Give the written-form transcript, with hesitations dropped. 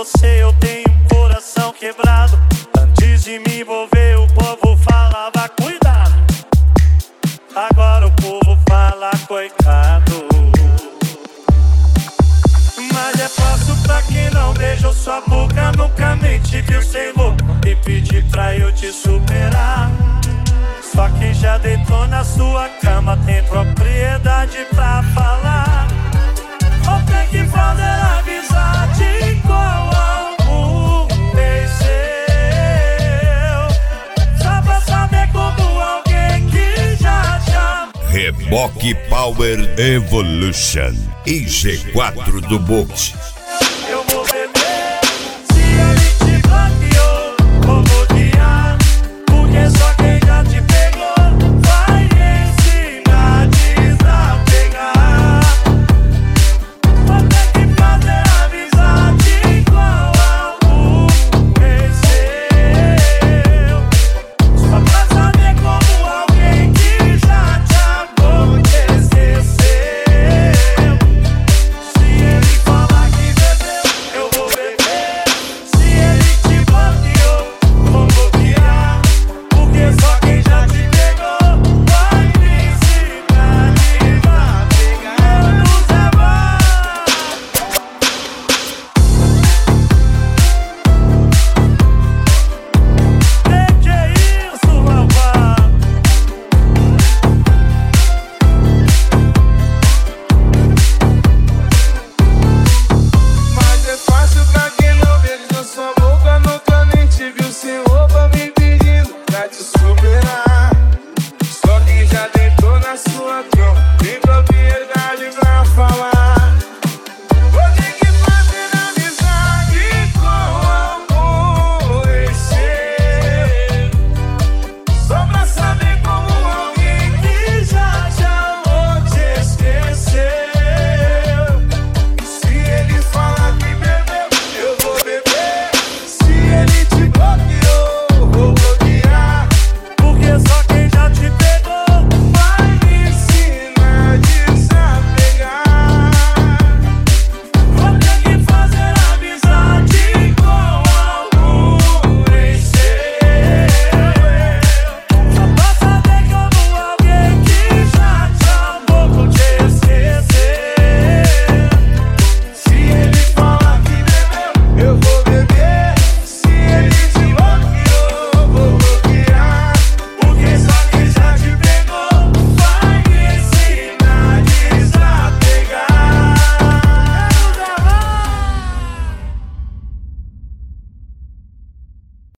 você eu tenho um coração quebrado. Antes de me envolver o povo falava cuidado, agora o povo fala coitado. Mas é fácil pra quem não beijou sua boca, nunca nem te viu sem roupa e pedir pra eu te superar. Só quem já deitou na sua cama tem propriedade pra falar. Ou tem que fazer amizade com algum seu, só pra saber como alguém que já Reboque Power Evolution e G4 do Box.